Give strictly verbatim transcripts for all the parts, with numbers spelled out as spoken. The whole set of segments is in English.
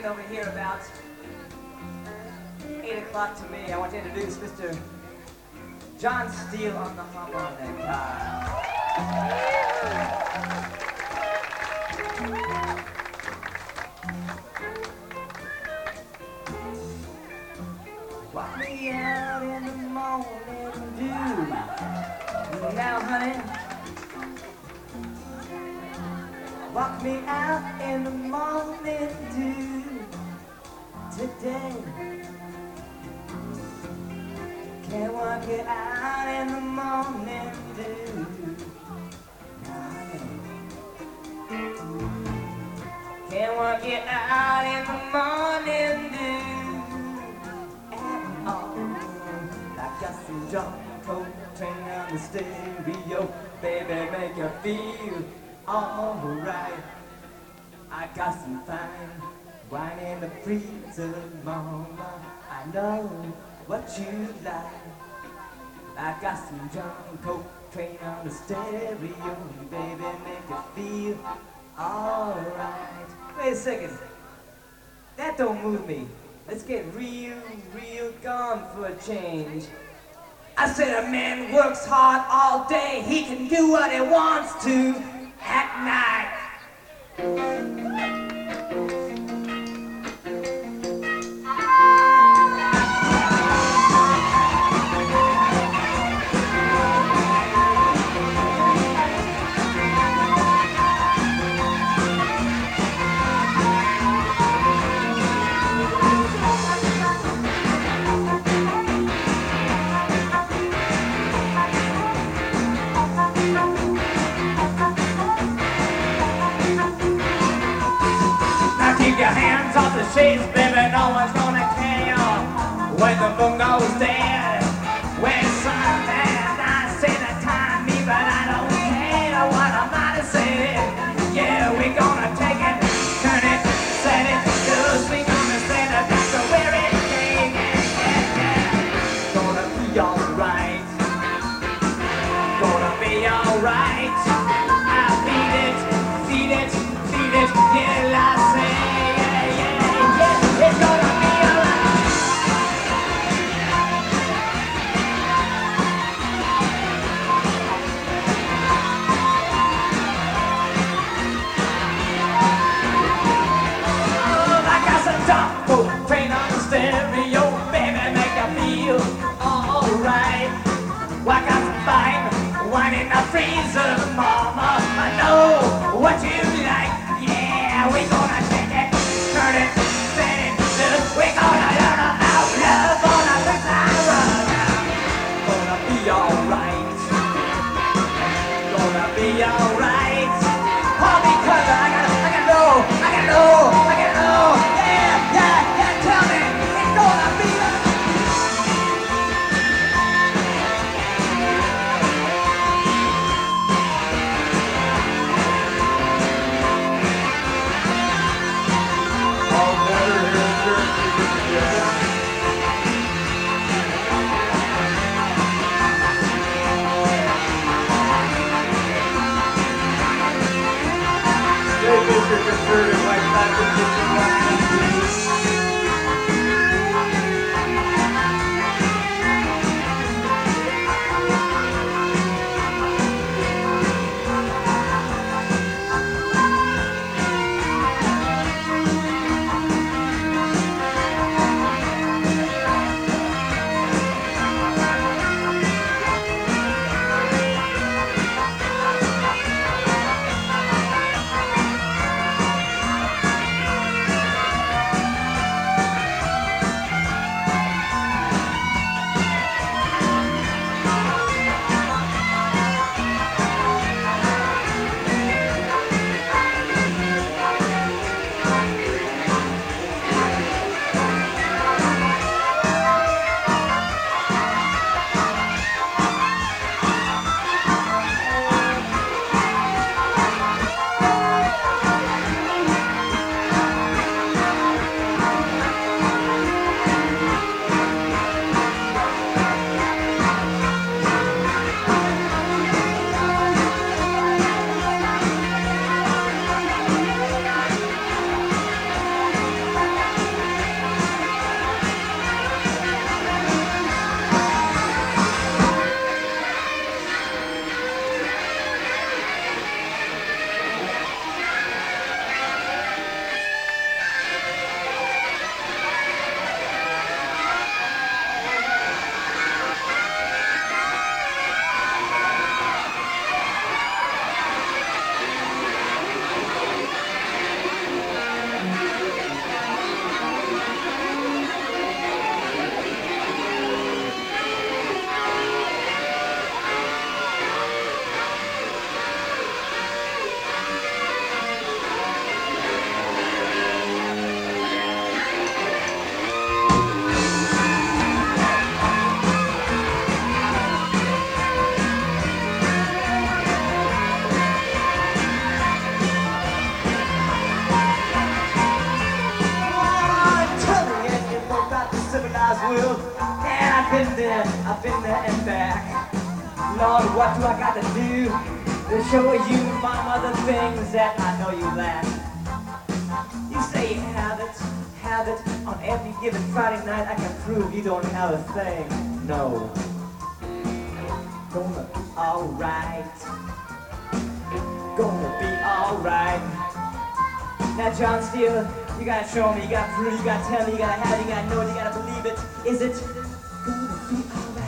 over here about eight o'clock to me. I want to introduce Mister John Steele on the harmonica. Walk me out in the morning dew. Now, honey, walk me out in the morning dew today. Can't walk it out in the morning dew. Now, honey, can't walk it out in the morning dew at all. I got some John Coltrane on the stereo, baby, make you feel alright. I got some fine wine in the freezer, mama. I know what you like. I got some John Coltrane on the stereo, baby, make you feel alright. Wait a second. That don't move me. Let's get real, real gone for a change. I said a man works hard all day, he can do what he wants to at night. Keep your hands off the sheets, baby, no one's gonna care when the moon goes dead. When sunset, I say the time, me, but I don't care what I might have said. Yeah, we gonna take it, turn it, set it, cause we gonna stand it, that's the very thing, yeah, yeah, yeah. Gonna be alright, gonna be alright. I feed it, feed it, feed it, yeah, I say. It's gonna be alright. Oh, I got some John Coltrane on the stereo, baby, make you feel alright. I got some fine wine in the freezer, mama. I know what you like. Yeah, we gonna take it, turn it, set it. We gonna learn about love, gonna fix our run. Gonna be alright. Gonna be alright. All because I gotta, I gotta know, I gotta know, I gotta know. Yeah, yeah, yeah, tell me, it's gonna be alright. Oh, converted like world, and I've been there, I've been there and back. Lord, what do I got to do to show you, mama, the things that I know you lack? You say you have it, have it, on every given Friday night. I can prove you don't have a thing. No. Gonna be alright. Gonna be alright. Now, John Steele, you gotta show me, you gotta prove, you gotta tell me, you gotta have it, you gotta know it, you gotta believe it. Is it gonna be alright?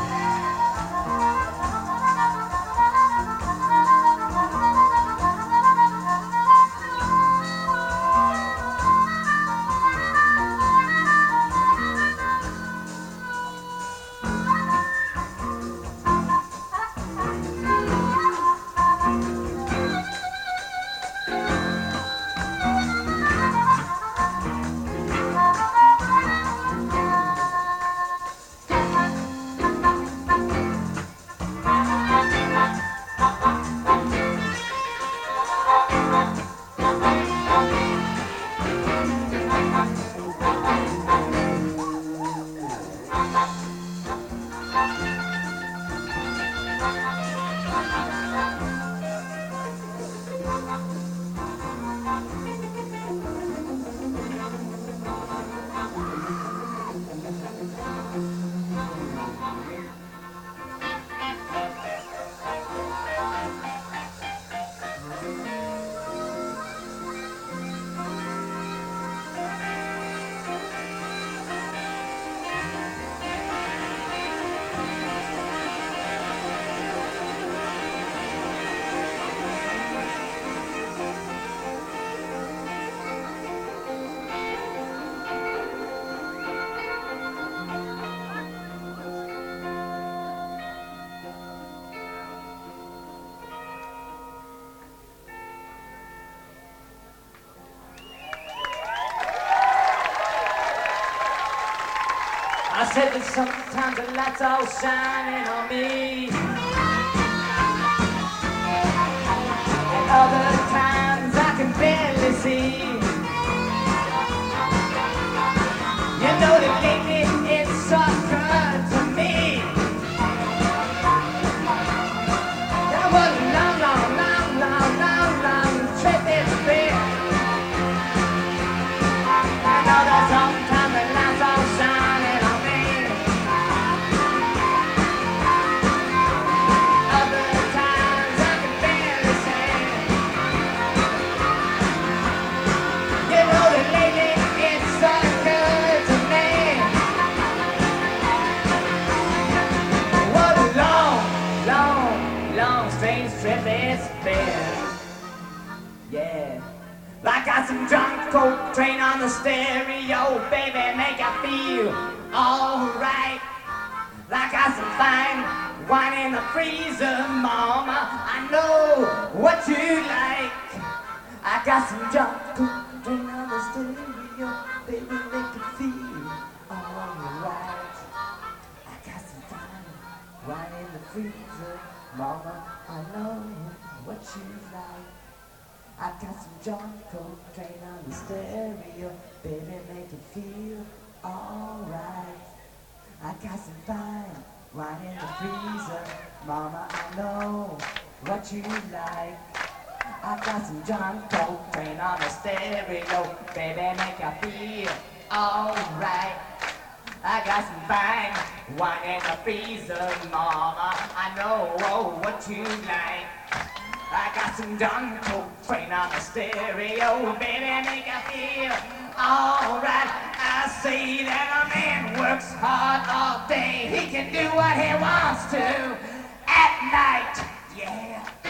I said that sometimes the lights all shining on me, and other times I can barely see. You know that lately it's so good to me. That was a long, long, long, long, long, long trip it's been. I know that sometimes the lights all shining on me. Yeah, like got some John Coltrane on the stereo, baby, make you feel alright. Like got some fine wine in the freezer, mama, I know what you like. I got some John Coltrane on the stereo, baby, make you feel alright. I got some fine wine in the freezer, mama, I know what you like. I got some John Coltrane on the stereo, baby, make it feel alright. I got some fine wine in the freezer, mama, I know what you like. I got some John Coltrane on the stereo, baby, make it feel alright. I got some fine wine in the freezer, mama, I know what you like. I got some John Coltrane on the stereo, baby, make you feel alright. I say that a man works hard all day, he can do what he wants to at night, yeah.